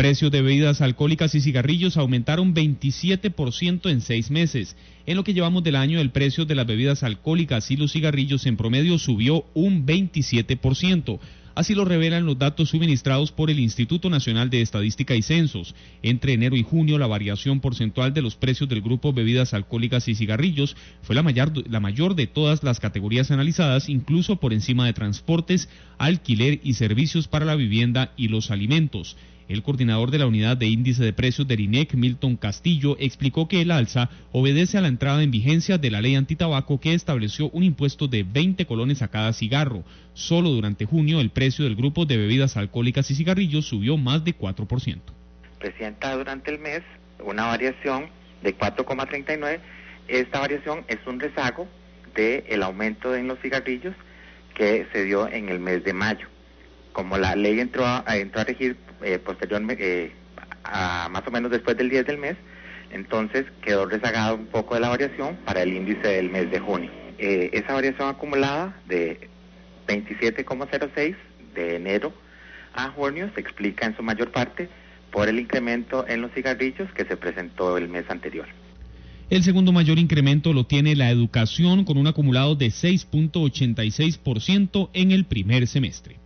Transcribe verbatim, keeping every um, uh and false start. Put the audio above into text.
precios de bebidas alcohólicas y cigarrillos aumentaron veintisiete por ciento en seis meses. En lo que llevamos del año, el precio de las bebidas alcohólicas y los cigarrillos en promedio subió un veintisiete por ciento. Así lo revelan los datos suministrados por el Instituto Nacional de Estadística y Censos. Entre enero y junio, la variación porcentual de los precios del grupo bebidas alcohólicas y cigarrillos fue la mayor, la mayor de todas las categorías analizadas, incluso por encima de transportes, alquiler y servicios para la vivienda y los alimentos. El coordinador de la unidad de índice de precios del I N E C, Milton Castillo, explicó que el alza obedece a la entrada en vigencia de la ley antitabaco que estableció un impuesto de veinte colones a cada cigarro. Solo durante junio el precio del grupo de bebidas alcohólicas y cigarrillos subió más de cuatro por ciento. Presenta durante el mes una variación de cuatro coma treinta y nueve. Esta variación es un rezago del aumento en los cigarrillos que se dio en el mes de mayo. Como la ley entró a, entró a regir eh, posteriormente, eh, a, más o menos después del diez del mes, entonces quedó rezagado un poco de la variación para el índice del mes de junio. Eh, esa variación acumulada de veintisiete coma cero seis de enero a junio se explica en su mayor parte por el incremento en los cigarrillos que se presentó el mes anterior. El segundo mayor incremento lo tiene la educación, con un acumulado de seis punto ochenta y seis por ciento en el primer semestre.